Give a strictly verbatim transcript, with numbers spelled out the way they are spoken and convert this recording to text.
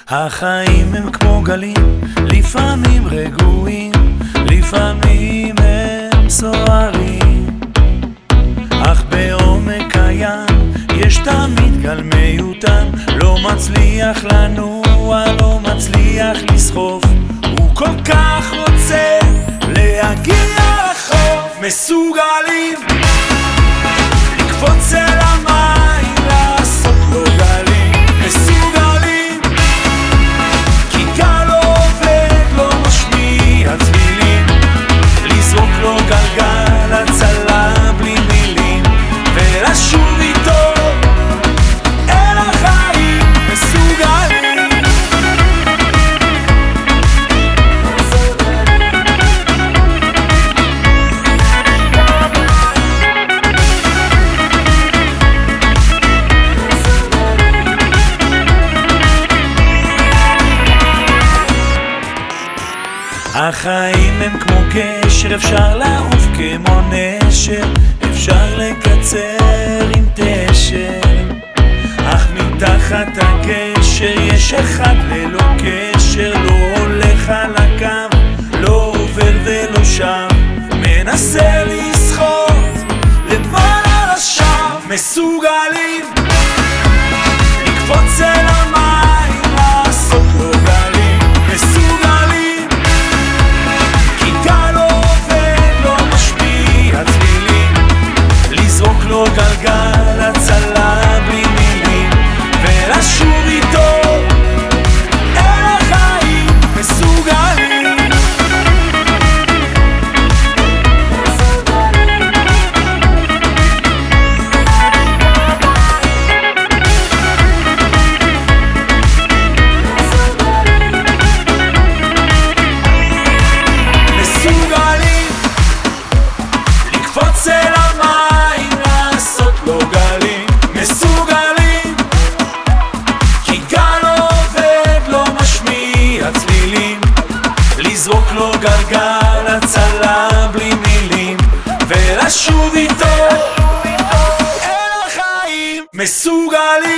החיים הם כמו גלים, לפעמים רגועים, לפעמים הם סוערים, אך בעומק הים יש תמיד גל מיותר, לא מצליח לנוע, לא מצליח לסחוף, הוא כל כך רוצה להגיע לחוף. מסוגלים לקפוץ אל המים, לעשות לו גלים, מסוגלים כי גל לא עובד, לא משמיע צלילים, לזרוק לו גלגל הצלה בלי מילים ולשוב איתו אל החיים. מסוגלים החיים הם כמו קשר, אפשר לעוף כמו נשר, אפשר לקצר עם תשר, אך מתחת הקשר יש אחד ללא קשר, לא הולך על הקו, לא עובר ולא שם, מנסה לסחוט למעלה לשם. מסוגלים לקפוץ אל המים, לעשות לו גלים, מסוגלים לזרוק לו גלגל הצלה בלי מילים ולשוב איתו אל החיים. מסוגלים מסוגלים לקפוץ אל המים, לעשות לו גלים, מסוגלים כי גל לא עובד, לא משמיע צלילים, לזרוק לו גלגל הצלה בלי מילים ולשוב איתו אל החיים. מסוגלים